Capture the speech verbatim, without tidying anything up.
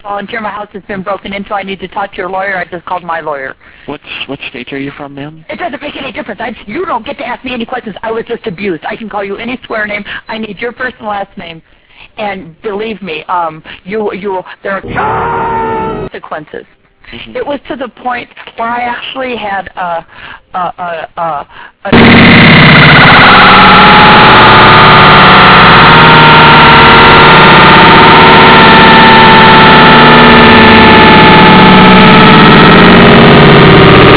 volunteer. My house has been broken into. I need to talk to your lawyer. I just called my lawyer. What what state are you from, ma'am? It doesn't make any difference. I, you don't get to ask me any questions. I was just abused. I can call you any swear name. I need your first and last name. And believe me, um, you you there are consequences. Mm-hmm. It was to the point where I actually had a a a, a, a